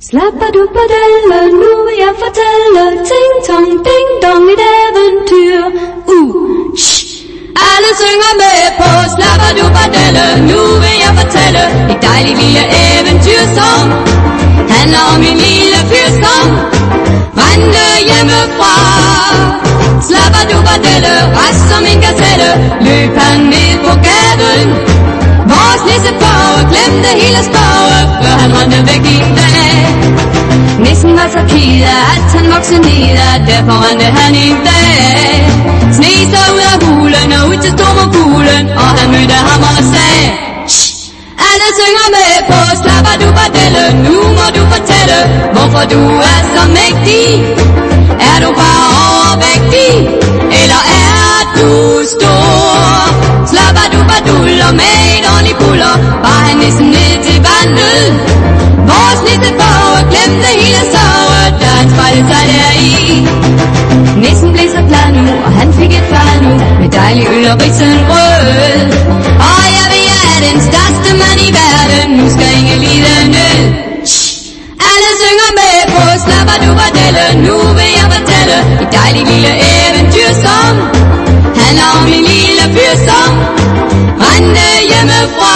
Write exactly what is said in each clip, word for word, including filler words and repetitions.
Slappaduppadelle, nu vil jeg fortælle ting, tong, ding, dong, et eventyr. Uh, shh. Alle synger med på Slappaduppadelle, nu vil jeg fortælle et dejligt lille eventyr, som handler om en lille fyr, som rendte hjemmefra. Slappaduppadelle, rask som en gazelle, løb han ned på gaden. Vores nissefarve glemte hele spørge, før han rendte væk i dag. Nissen var så ked af, at han voksede ned, og derfor rendte han i dag. Sne sig ud af hulen og ud til stormoghulen, og han mødte ham og sagde, shh, alle synger med på Slappaduppadelle, nu må du fortælle, hvorfor du er så mægtig. Er du bare overvægtig, eller er du stor? Slappaduppaduller med et ordentligt buller, var han nissen ned til vandet. Vores nissefarve glemte hele sorge, da han spejlede sig deri. Nissen blev så glad nu, og han fik et fad nu, med dejlig øl og risengrød. Og jeg ved, jeg er den største mand i verden, nu skal ingen lide nød. Shh. Alle synger med på Slappaduppadelle, nu vil jeg fortælle et dejligt lille eventyr, som handler om en lille fyr, som rendte hjemmefra.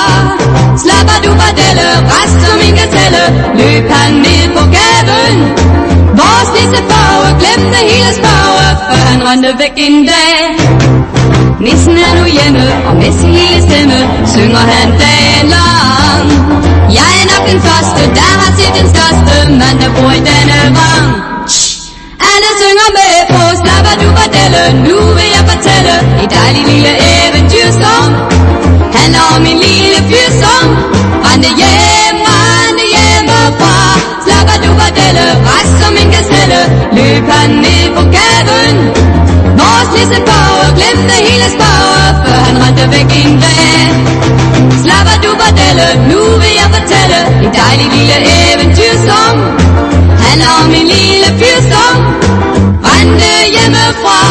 Slappaduppadelle, rask som en gazelle, løb han ned på gaden. Vores nissefarve glemte hele spørge, før han rendte væk en dag. Nissen er nu hjemme, og med sin lille stemme synger han dagen lang. Jeg er nok den første, der har set den største mand, der bor i denne vang. Alle synger med på Slappaduppadelle, nu vil jeg fortælle et dejligt lille eventyr, som handler om en lille fyr, som rendte hjem, rendte hjemmefra. Slappaduppadelle, rask som en gazelle, løb han ned på gaden. Vores nissefarve glemte hele spørge, før han rendte væk en dag. Slappaduppadelle, nu vil jeg fortælle et dejligt lille eventyr, som handler om en lille fyr, som rendte hjemmefra.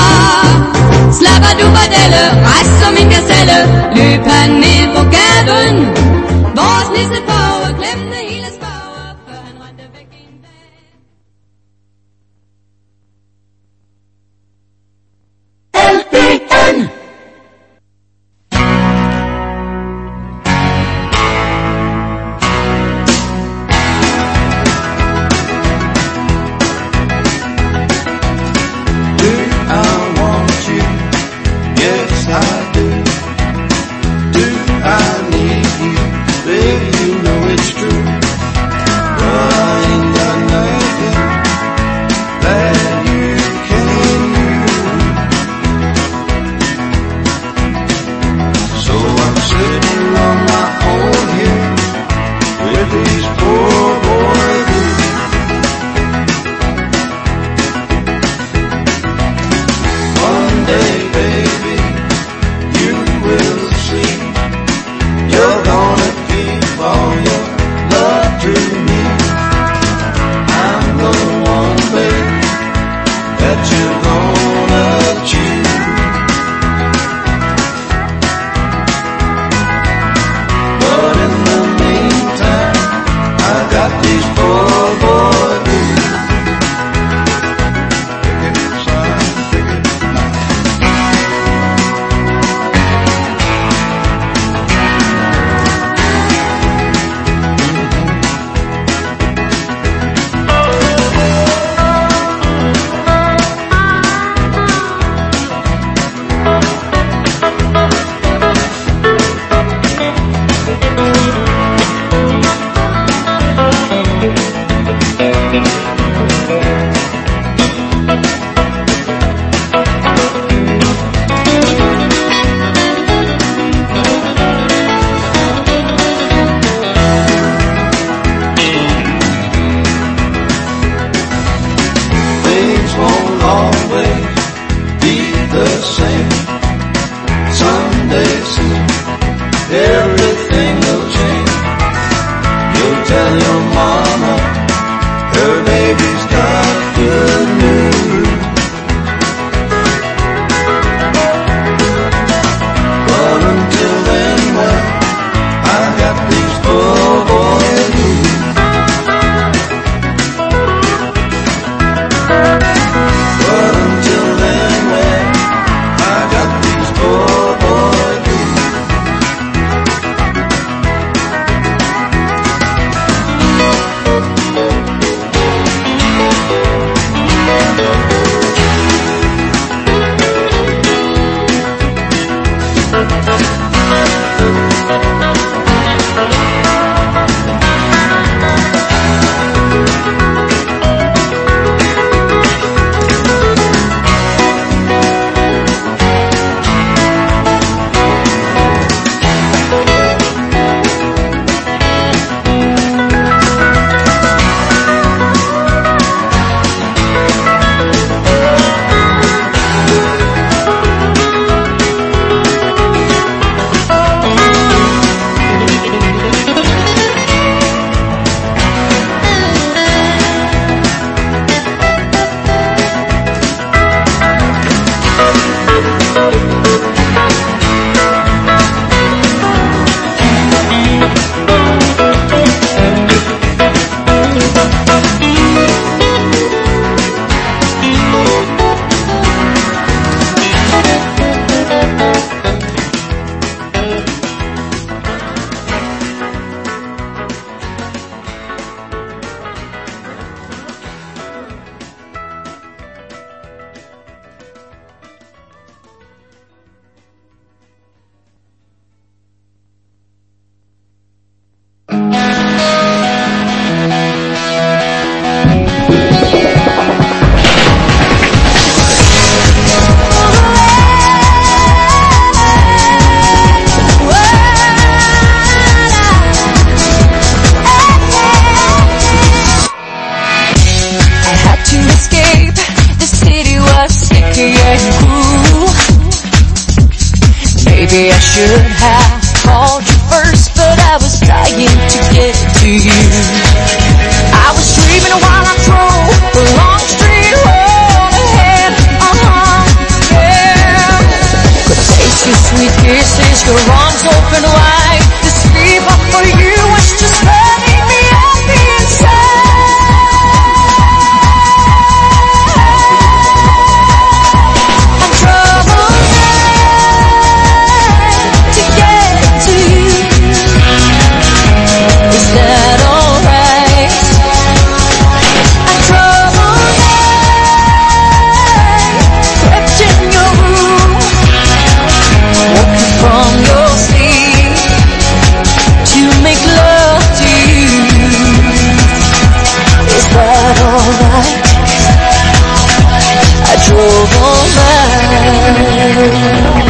Slappaduppadelle, rask som en gazelle, løb han ned på gaden. Vores nissefarve glemte hele spørge, før han rendte væk en dag. L B N Maybe I should have called you first, but I was dying to get to you. I was dreaming while I drove the long street road ahead. Uh-huh, yeah. Could taste your sweet kisses, your arms open wide. This fever for you was just burning me up inside. I'm troubled to get to you. Is that alright? I'm troubled crept in your room, woke you from your sleep to make love to you. Is that alright? I drove all night.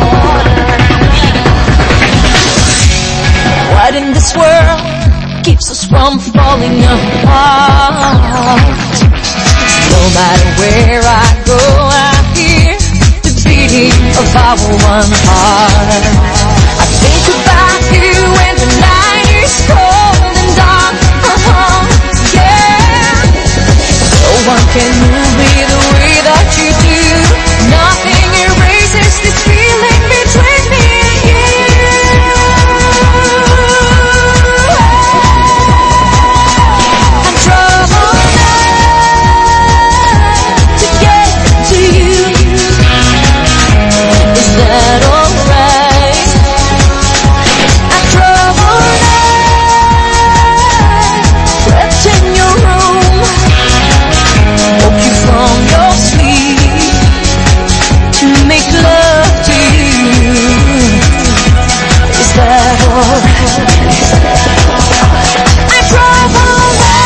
What in this world keeps us from falling apart? No matter where I go, I hear the beating of our one heart. I think about you when the night is cold and dark. Uh-huh, yeah. No one can move me the way that you do. Nothing erases this feeling between me and you. I'm troubled to get to you. Is that alright? I'm troubled crept in your room, woke you from your sleep to make love to you. Is that alright? I'm troubled.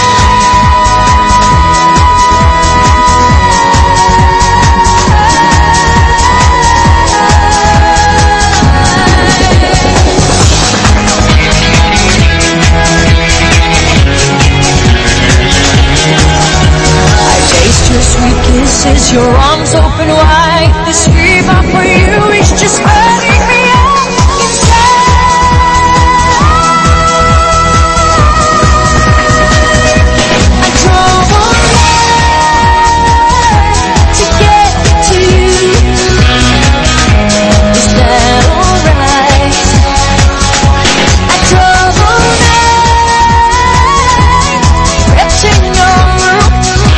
I taste your sweet kisses, your arms open wide. This fever for you is just burning me up inside. I'm troubled to get to you. Is that alright? I'm troubled crept in your room.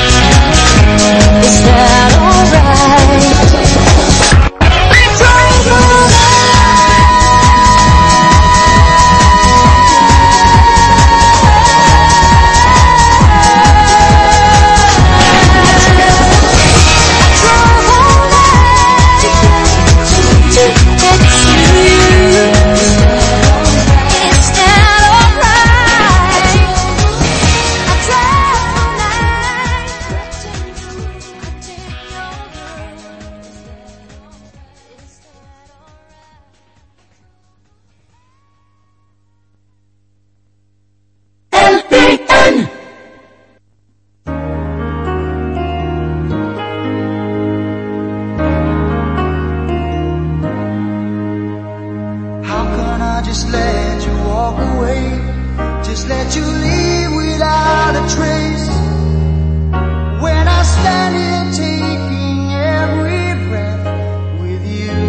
Is that alright? I'm troubled. L P N. How can I just let you walk away? Just let you leave without a trace. When I stand here taking every breath with you.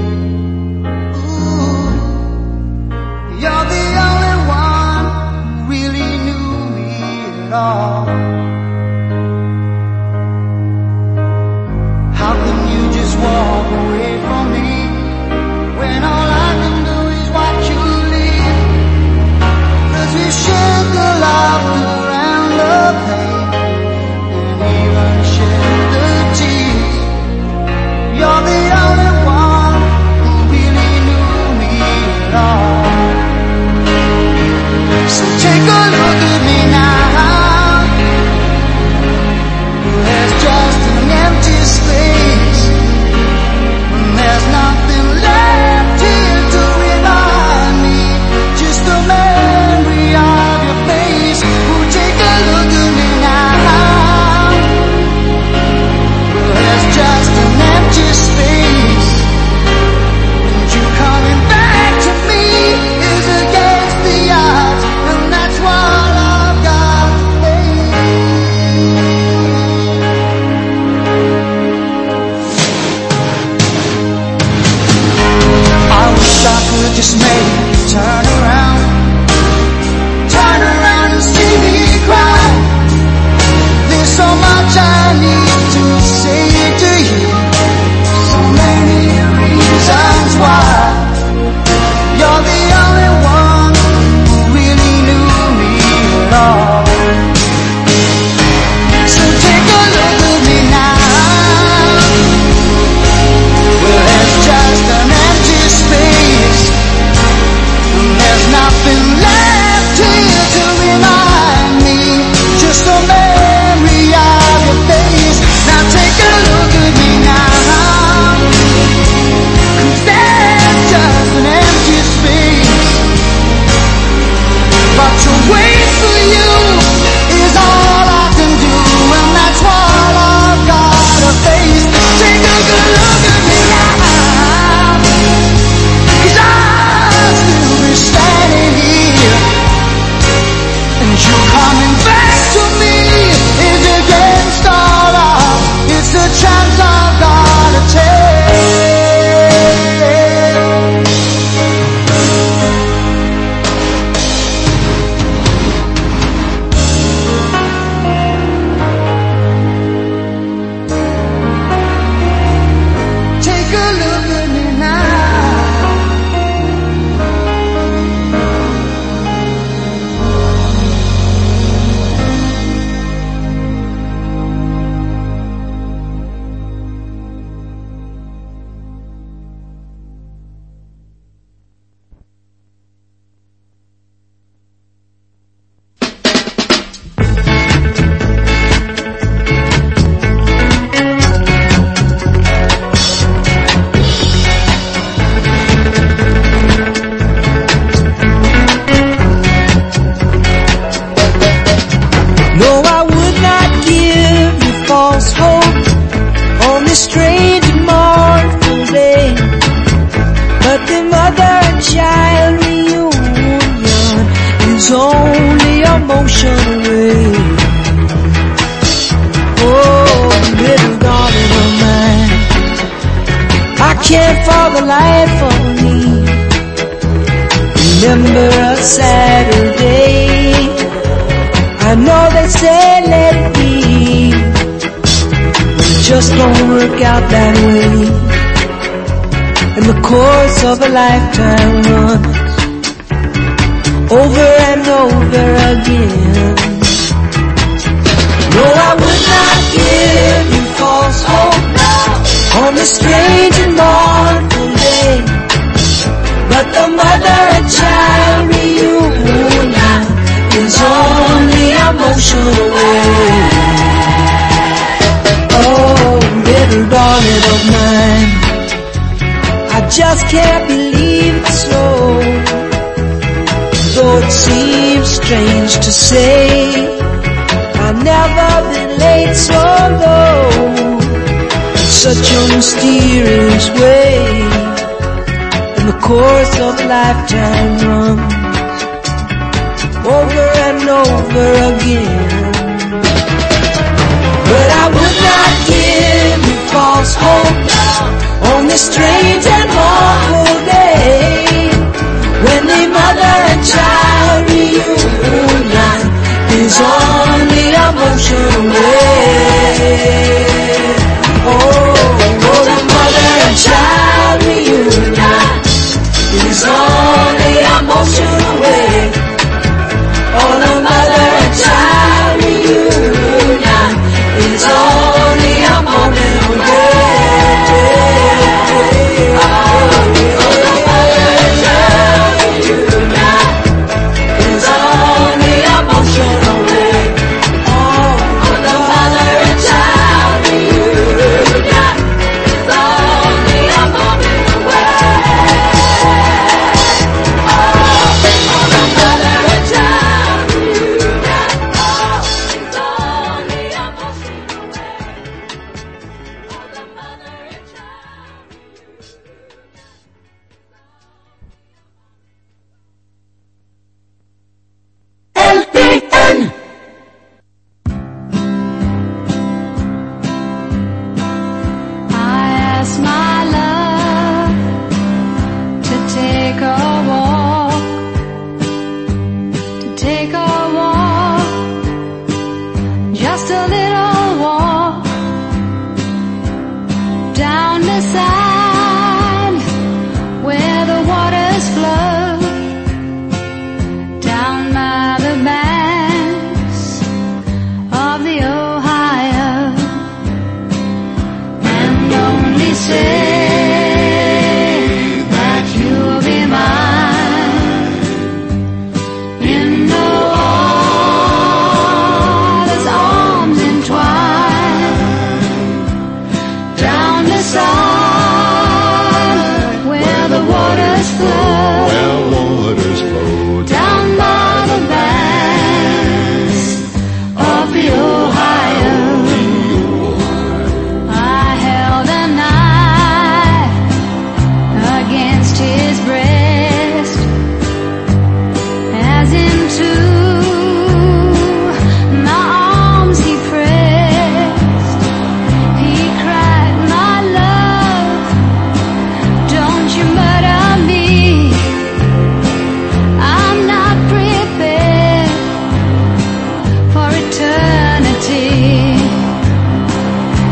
the light for me. Remember a Saturday, I know they say let it be, but it just don't work out that way. And the course of a lifetime runs over and over again. No, I would not give you false hope on this strange and mournful day, but the mother and child reunion is only emotional way. Oh, little darling of mine, I just can't believe it's so, though it seems strange to say. I've never been late so low, in such a mysterious way. And the course of a lifetime runs over and over again. But I would not give you false hope on this strange and awful day, when the mother and child reunion is on the emotional way. Oh, oh, the mother and child reunion is on the emotional way. Oh, the mother and child reunion is on the emotional way.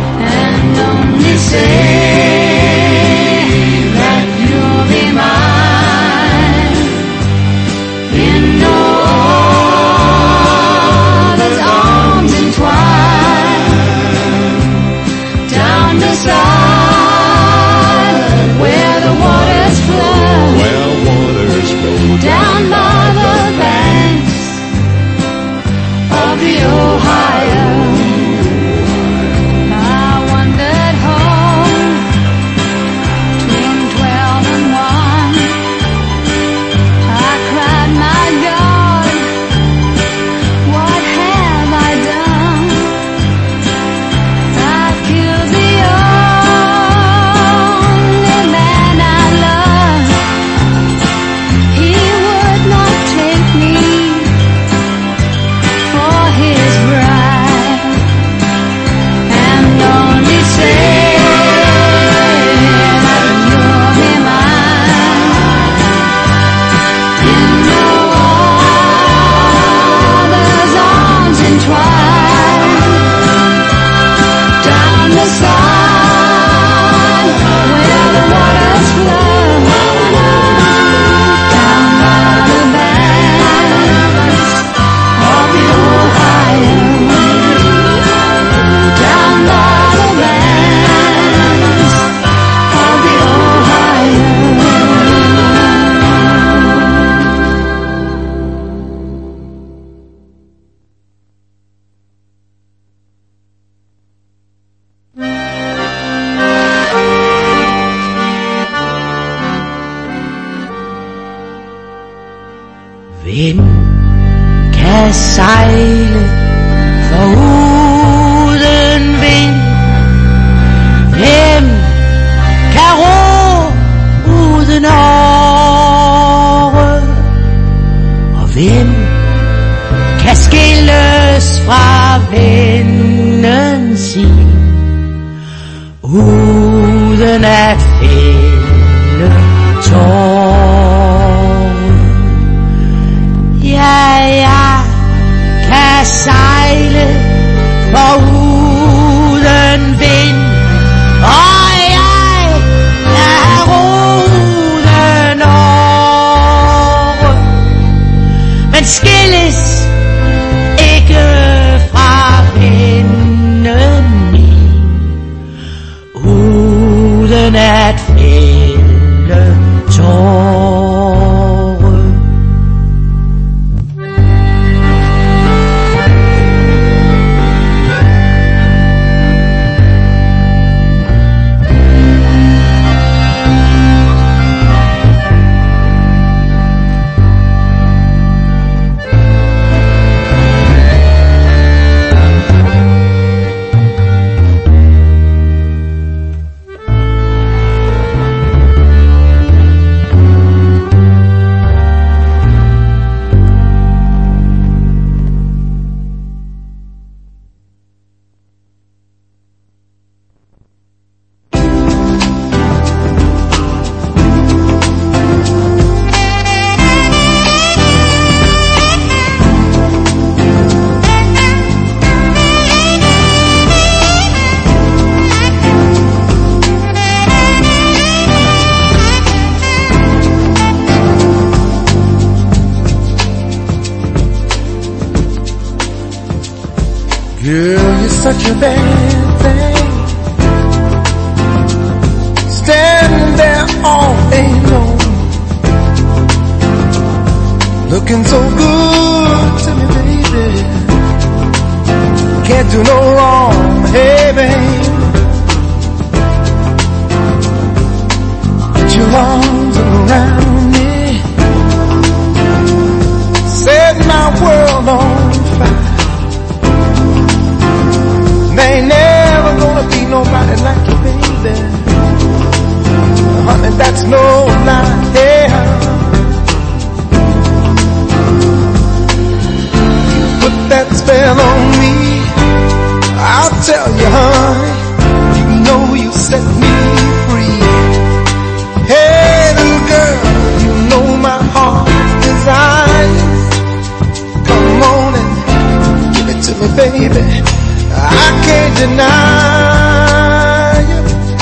Say that you'll be mine. Hvem kan sejle foruden vind? Hvem kan ro uden åre? Og hvem kan skilles fra vennen sin uden at fælde tårer? Ja, jeg kan sejle foruden vind, og jeg er uden åre, men skilles ikke fra vennen min uden at fælde tårer. Girl, you're such a bad thing, standing there all day long, looking so good to me, baby. Can't do no wrong, hey, babe. Put your arms around me, set my world on fire. There ain't never gonna be nobody like you, baby. Honey, that's no lie, yeah. You put that spell on me, I'll tell you, honey, you know you set me free. Hey, little girl, you know my heart desires. Come on and give it to me, baby. I can't deny you.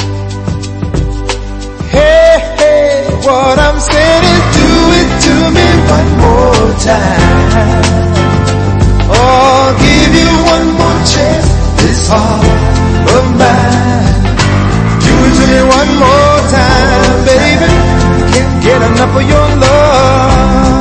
Hey, hey, what I'm saying is do it to me one more time. Oh, give you one more chance, this heart of mine. Do it to me one more time, baby. Can't get enough of your love.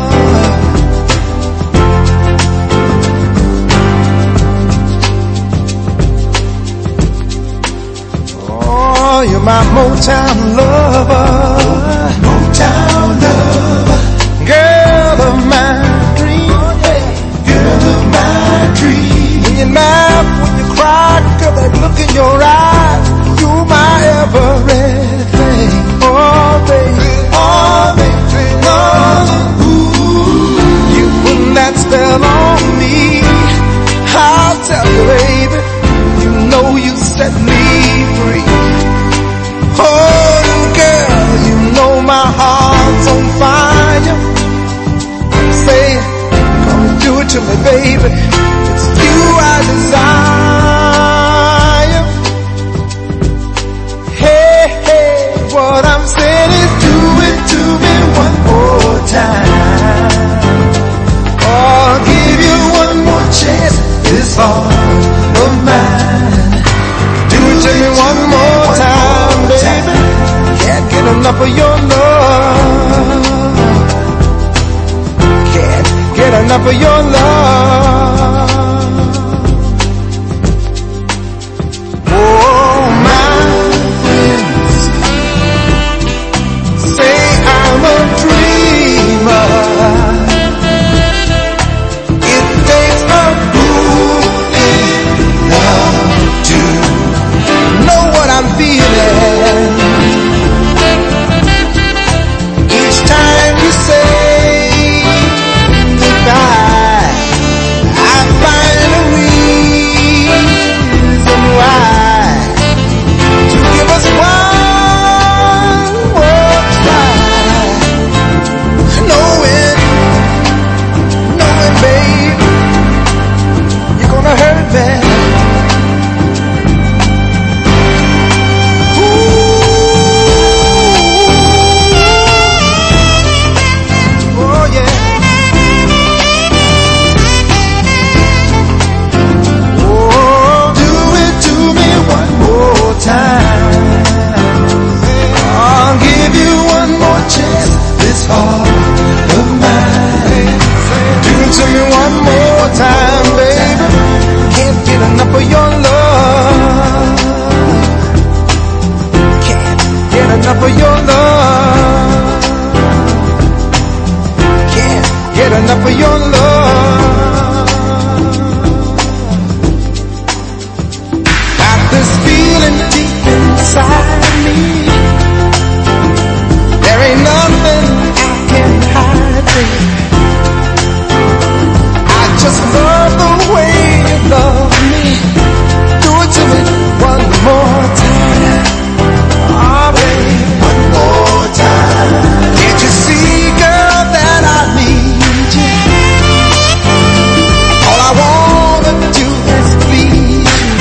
You're my Motown lover, Motown lover, girl of my dream, girl of my dream. When you laugh, when you cry, girl, that look in your eyes, you're my everything. Oh, baby, oh, baby, oh, ooh, you put that spell on me. I'll tell you, baby, you know you set me free. Oh, girl, you know my heart's on fire. Say, come do it to me, baby. It's you I desire. Hey, hey, what I'm saying is do it to me one more time. Oh, I'll give you one more chance, this heart of mine. Do it to me one more time, baby. Can't get enough of your love. Can't get enough of your love. Oh, my friends say I'm a dreamer. this heart of mine. Do it to me one more time, baby. Can't get enough of your love. Can't get enough of your love. Can't get enough of your love. Got this feeling deep inside me. There ain't nothing I can hide, baby. I just love the way you love me. Do it to me one more time. Oh, baby, one more time. Can't you see, girl, that I need you? All I wanna do is please you.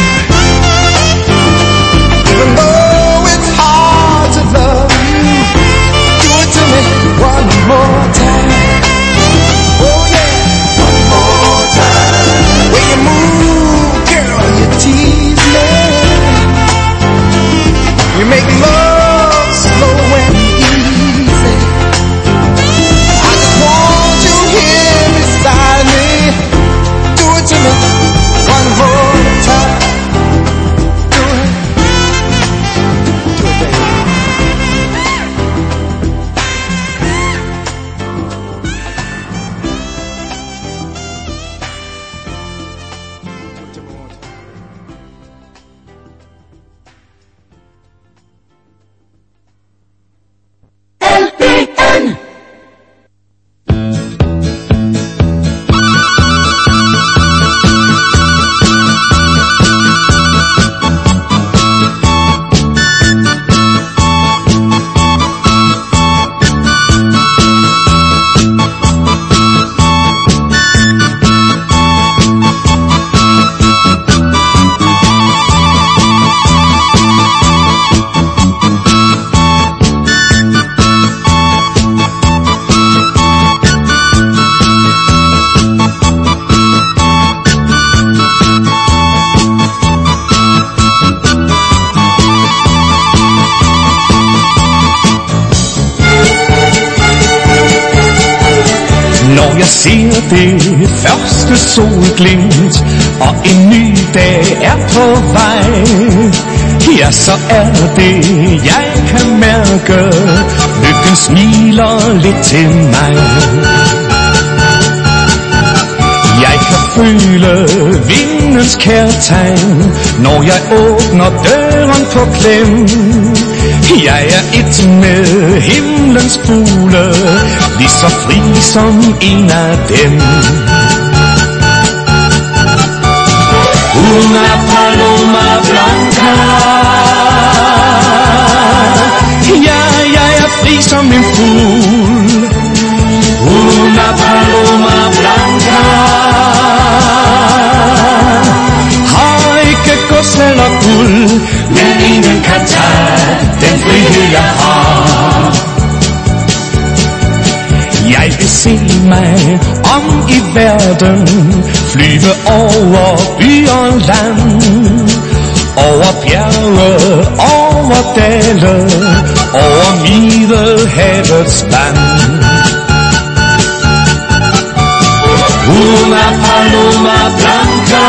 Even though it's hard to love you, do it to me one more time. Oh yeah, one more time. When you move, girl, you tease me. You make love slow and easy. I just want you here beside me. Do it to me one more time. Do it. Do it, baby. L P N. Når jeg ser det første solglimt, og en ny dag er på vej, ja, så er det, jeg kan mærke, lykken smiler lidt til mig. Jeg kan føle vindens kærtegn, når jeg åbner døren på klem. Jeg er et med himlens fugle, lige så fri som en af dem. Una paloma blanca. Ja, jeg er fri som en fugl. Una paloma blanca. Har ikke gods eller guld, men ingen kan tage den frihed jeg har. Jeg vil se mig om i verden, flyve over by og land, over bjerge, over dale, over Middelhavets vand. Una paloma blanca.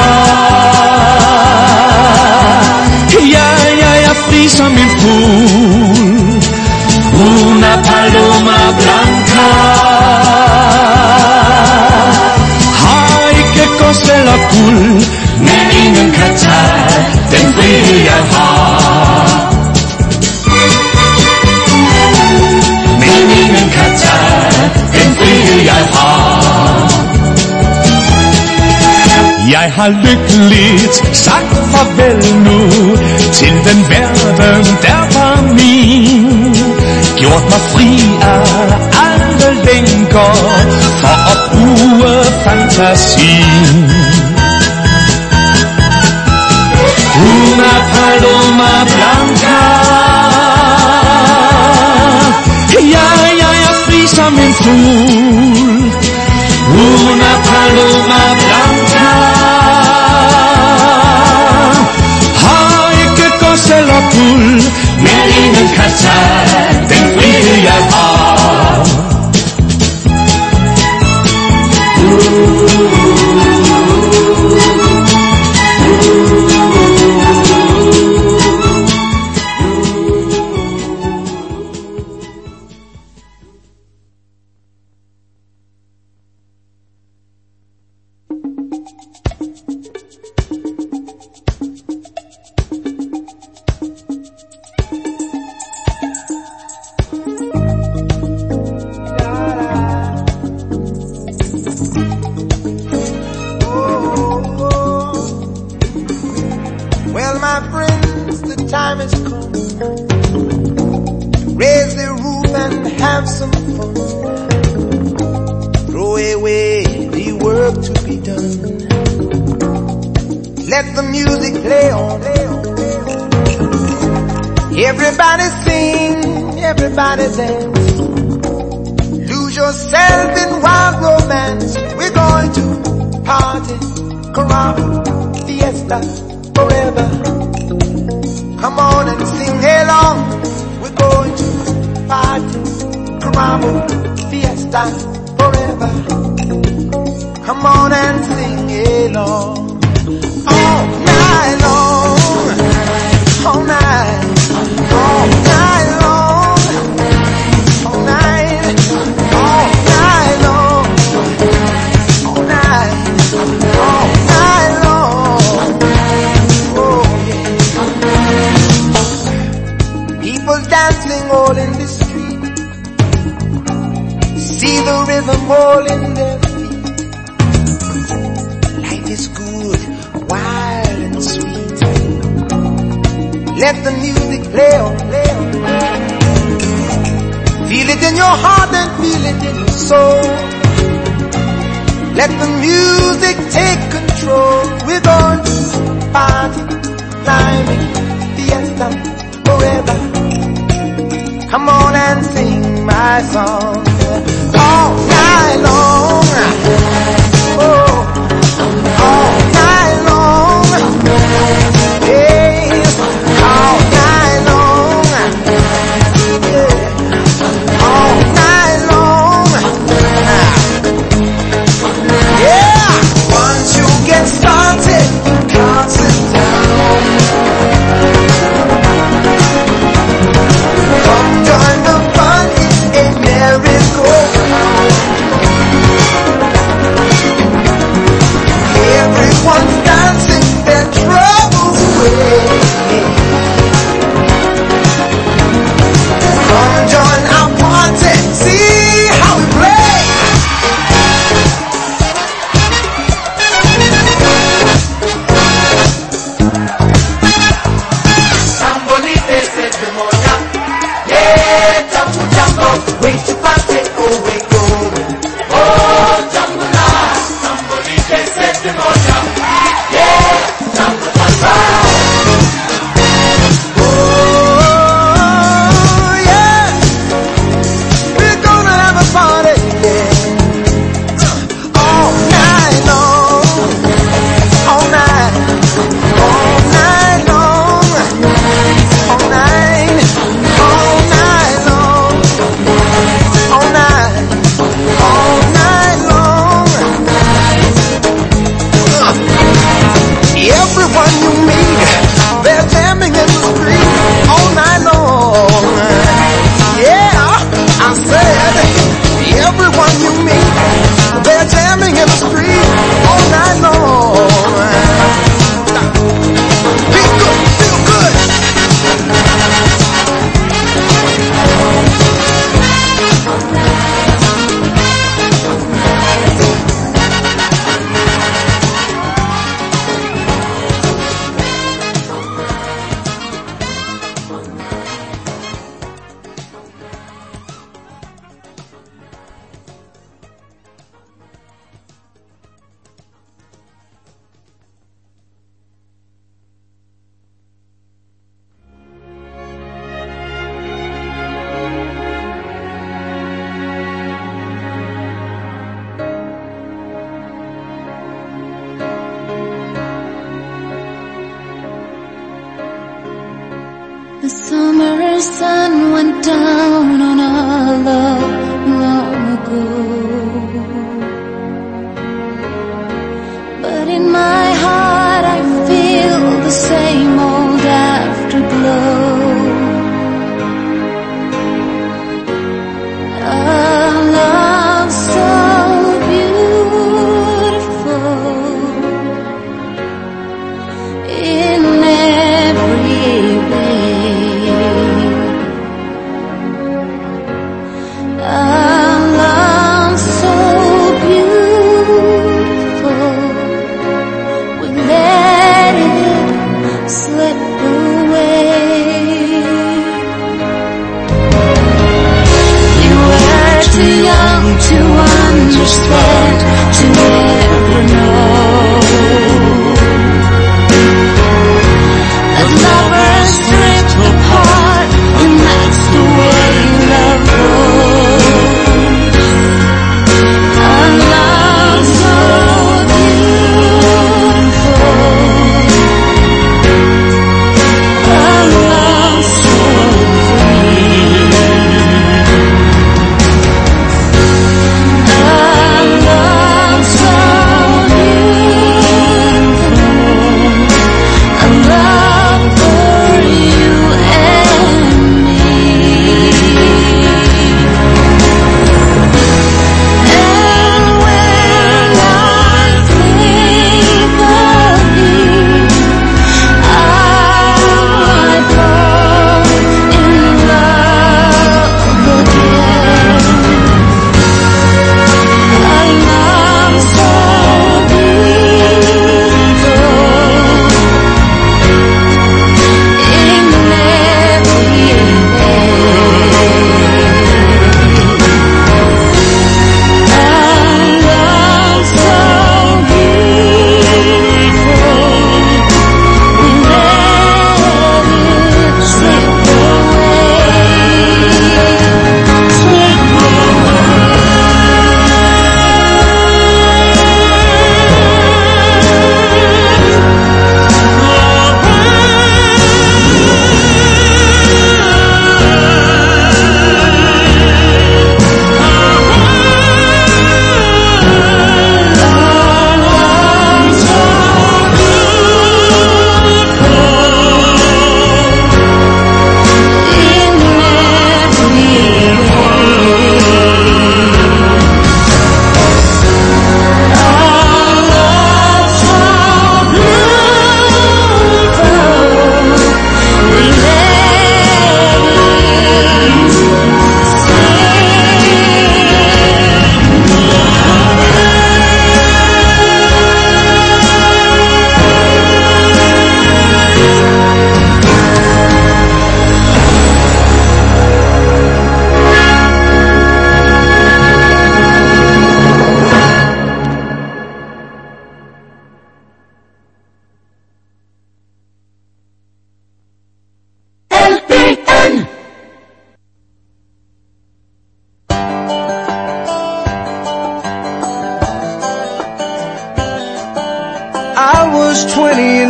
Ja, jeg er fri som en fugl. Una paloma blanca. Har ikke gods eller guld, men ingen kan tage den frihed jeg har. Men ingen kan tage den frihed jeg har. Jeg har lykkeligt sagt farvel nu til den verden, der var min. Gjort mig fri af alle lænker for at bruge fantasien. Una paloma blanca. Ja, jeg er fri som en fugl. Una paloma blanca. Har ikke gods eller guld, men ingen kan tage den frihed jeg har. have some fun. Throw away the work to be done. Let the music play on. Everybody sing, everybody dance. Lose yourself in wild romance. We're going to party, caramba, fiesta, forever. Come on and sing along. We're going to party, caramba, fiesta, forever. Come on and sing along. All night long, all night, all night long, all night, all night long, all night, all night long. Oh yeah. People dancing all in the street. See the rhythm all in their feet. Life is good, wild and sweet. Let the music play on, play on. Feel it in your heart and feel it in your soul. Let the music take control. We're going to party, climbing, fiesta, forever. Come on and sing my song all night long. Oh, all night long. Yeah, all night long. Yeah, all night long. Yeah, once you get started, you can't sit down. Come join the fun, it's a marathon.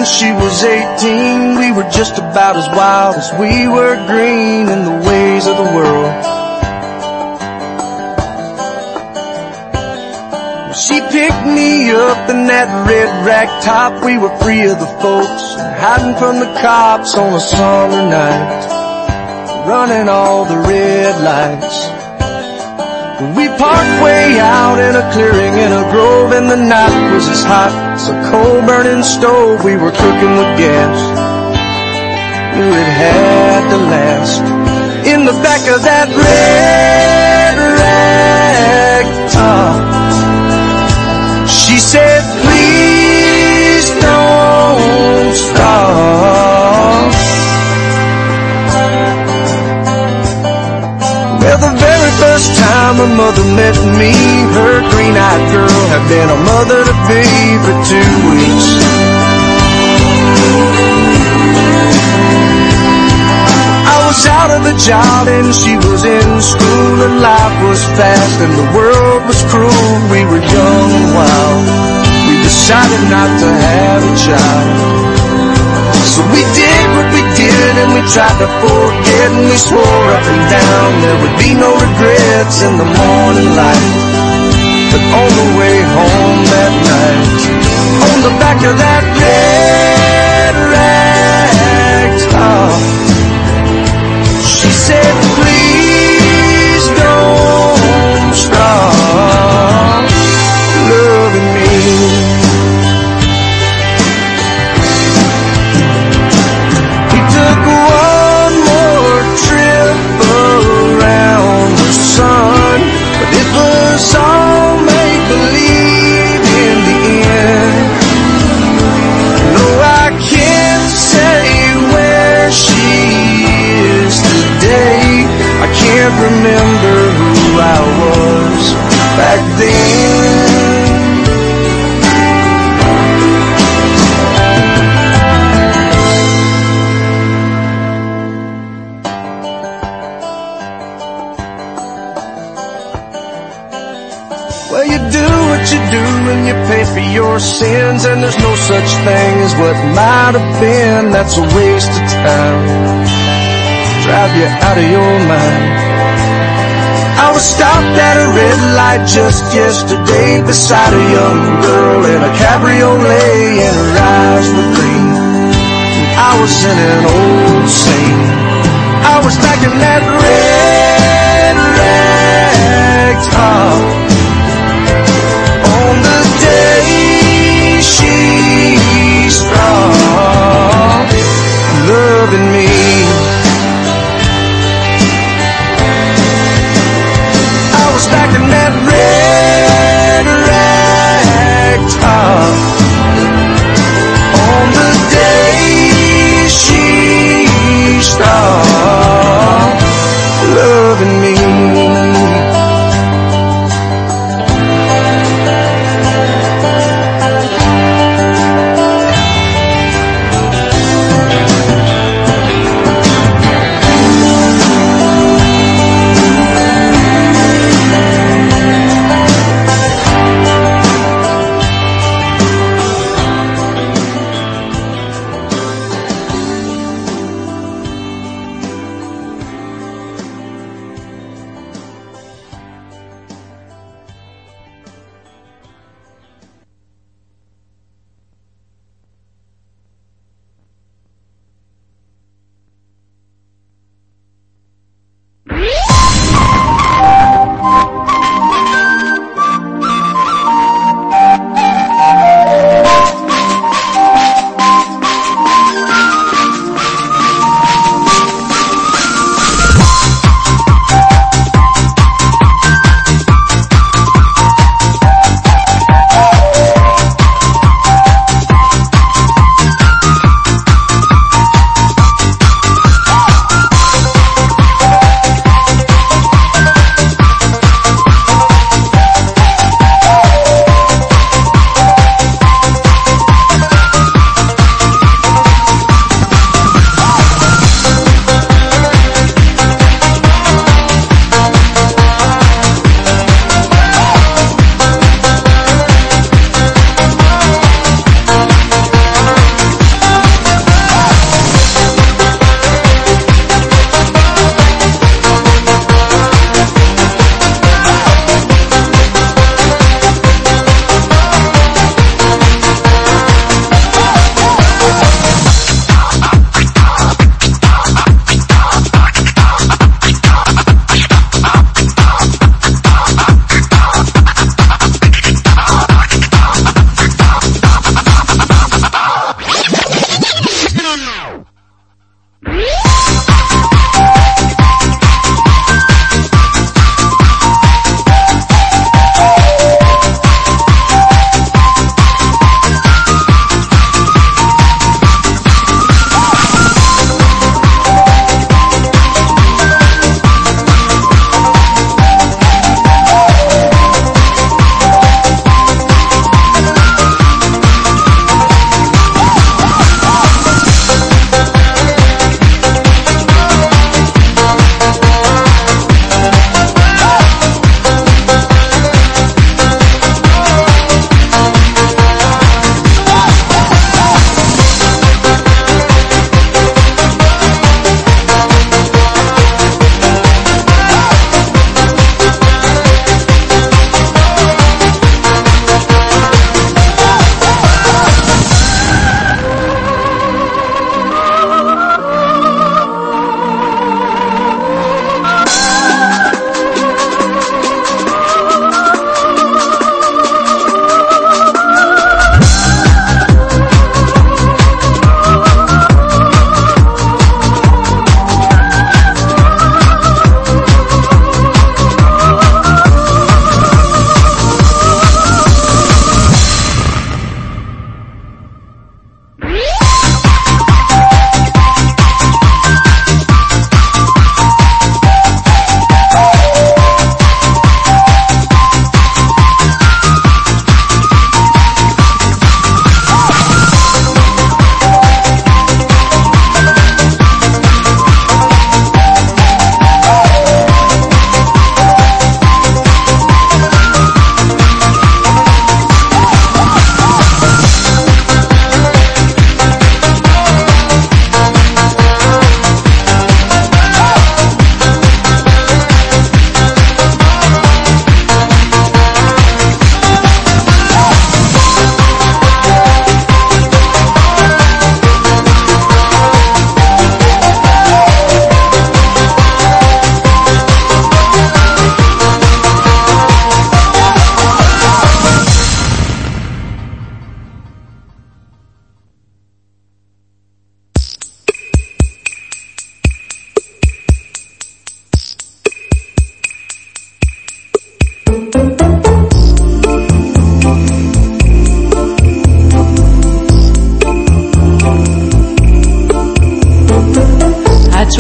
when she was eighteen, we were just about as wild as we were green in the ways of the world. She picked me up in that red rag top. We were free of the folks and hiding from the cops on a summer night, running all the red lights. We parked way out in a clearing in a grove, and the night was as hot as a coal-burning stove. We were cooking with gas, knew it had to last. In the back of that red rag top, she said, please don't stop. Well, the very first time her mother met me, her green-eyed girl had been a mother to be for two weeks. I was out of the job and she was in school, and life was fast and the world was cruel. We were young and wild, we decided not to have a child. So we did what we did and we tried to forget, and we swore up and down there would be no regrets in the morning light. But on the way home that night, on the back of that red rag top, she said, please don't stop loving me. We took one more trip around the sun, but it was all make-believe in the end. No, I can't say where she is today. I can't remember who I was back then. Well, you do what you do and you pay for your sins, and there's no such thing as what might have been. That's a waste of time, drive you out of your mind. I was stopped at a red light just yesterday beside a young girl in a cabriolet, and her eyes were green, and I was in an old scene. I was back in that red rag top on the day she stopped loving me. I was back in that red rag top on the day she stopped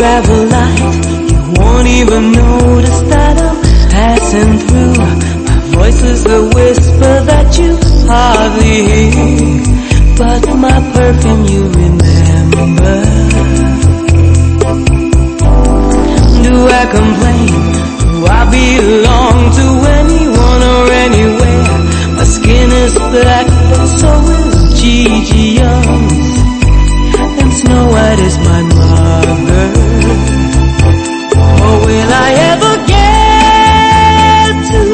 travel light, you won't even notice that I'm passing through. My voice is a whisper that you hardly hear, but my perfume you remember. Do I complain? Do I belong to anyone or anywhere? My skin is black, but so is Gigi Young's, and Snow White is my mother. Or will I ever get to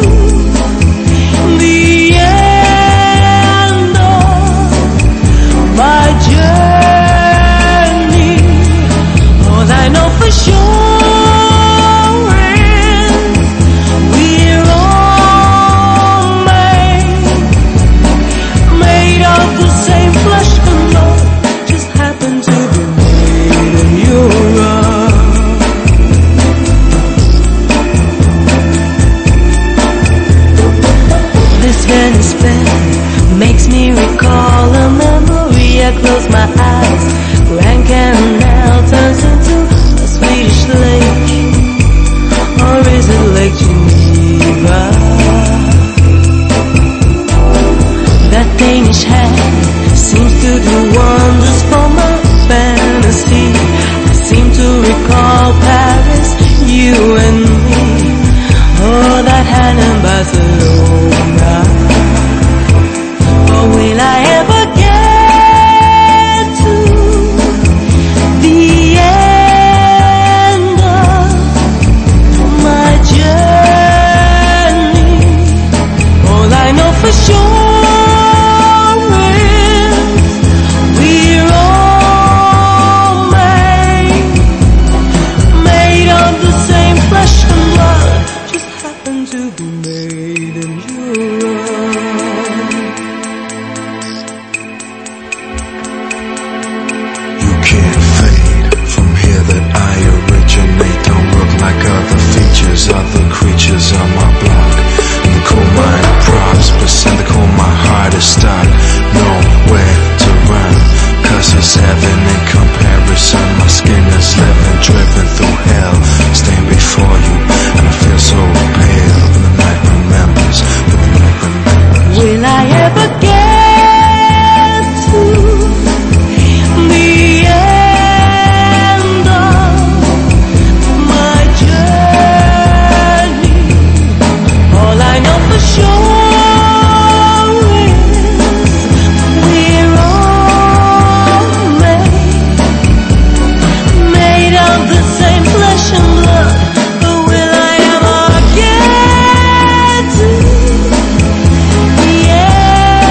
the end of my journey? All I know for sure makes me recall a memory. I close my eyes, Grand Canal turns into a Swedish lake, or is it Lake Geneva? That Danish hand seems to do wonders for my fantasy. I seem to recall Paris, you and me. Oh, that hand in Barcelona. Or will I ever get to the end of my journey? All I know for sure is we're all made, made of the same flesh and blood, just happen to be made in Europe. Other creatures on my block, and the coal mine prosperous, and the coal my heart is stuck, nowhere to run, cause it's heaven in comparison. My skin is living, driven through hell, stand before you, and I feel so pale, and the night remembers, but the night remembers. Will I ever get to the end of my journey? All I know for sure is we're all made, made of the same flesh and blood. But will I ever get to the end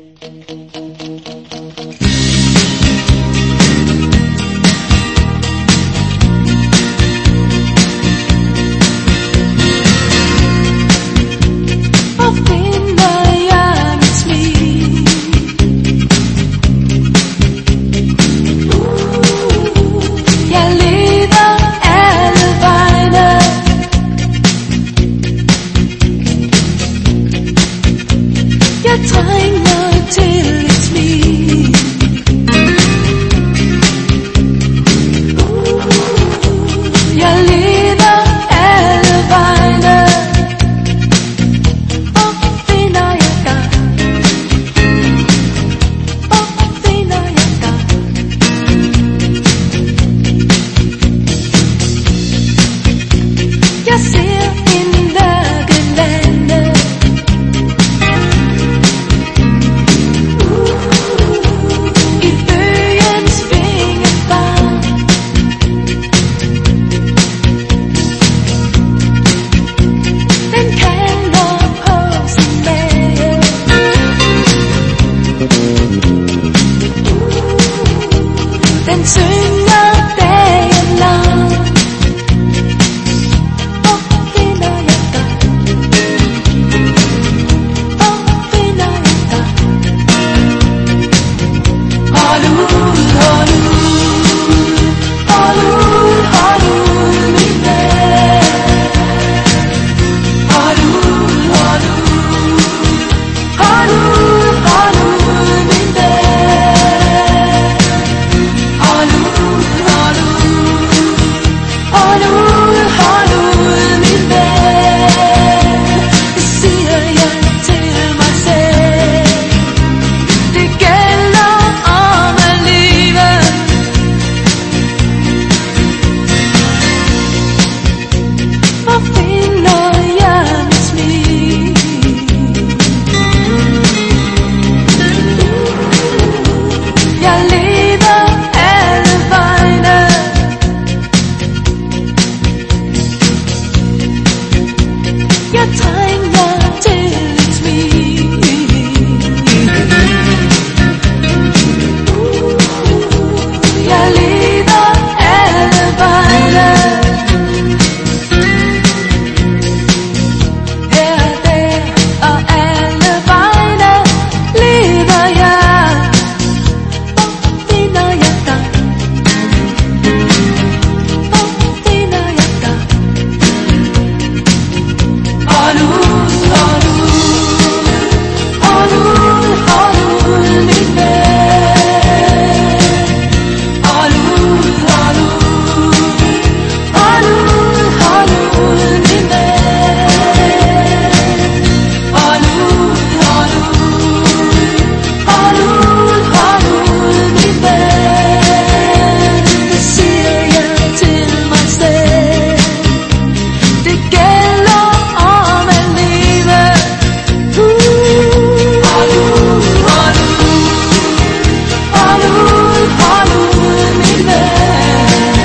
Thank